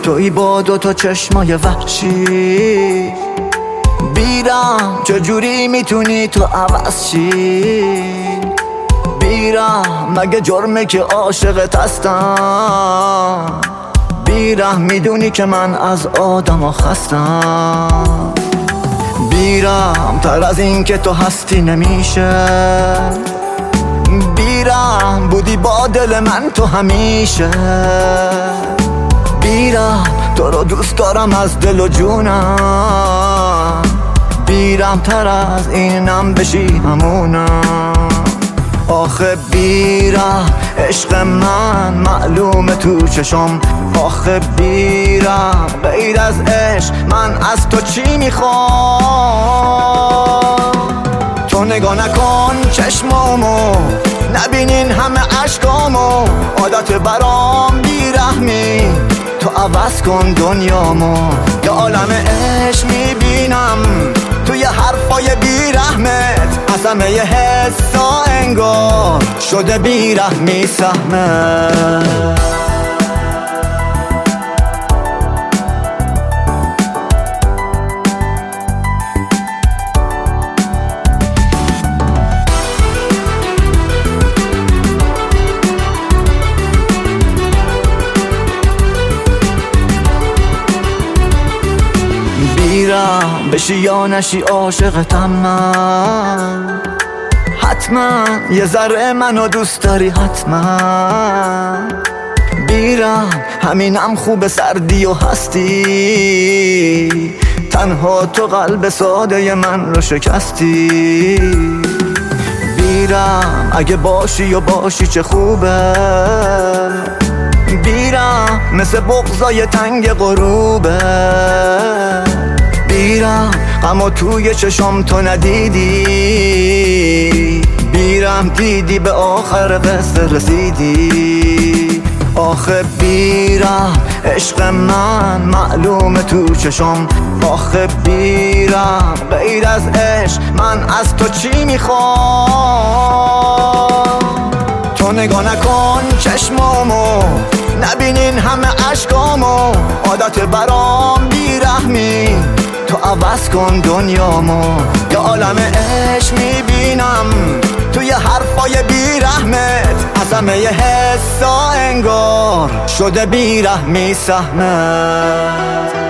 توی با دوتا چشمای وحشی بیرم، چجوری میتونی تو عوض شی؟ بیرم، مگه جرمه که عاشقت هستم؟ بیرم، میدونی که من از آدم خستم. بیرم، تر از این که تو هستی نمیشه. بیرم، بودی با دل من تو همیشه. بیرم، تو رو دوست دارم از دل و جونم. بیرم، تر از اینم بشی همونم. آخه بیرم، عشق من معلومه تو چشم. آخه بیرم، غیر از عشق من از تو چی میخوام؟ تو نگاه نکن چشمامو، نبینین همه عشقامو. عادت برام بیرحمی، تو عوض کن دنیامو. یه عالم عشق میبینم توی حرفای بیرحمت. از همه یه حسا انگار شده بیرحمی سهمت. بیرم، بشی یا نشی عاشقتم من. حتما یه ذره منو دوست داری حتما. بیرم، همینم خوب سردی و هستی. تنها تو قلب ساده من رو شکستی. بیرم، اگه باشی و باشی چه خوبه. بیرم، مثل بغضای تنگ غروبه. بیرم، اما توی چشم تو ندیدی. بیرم، دیدی به آخر قصه رسیدی. آخه بیرم، عشق من معلومه تو چشم. آخه بیرم، غیر از عشق من از تو چی میخوام؟ تو نگاه نکن چشمامو، نبینین همه عشقامو. عادت برام بیرحمی، تو عوض کن دنیامو. یه عالم عشق میبینم توی حرفای بیرحمت. از همه یه حسا انگار شده بیرحمی سهمت.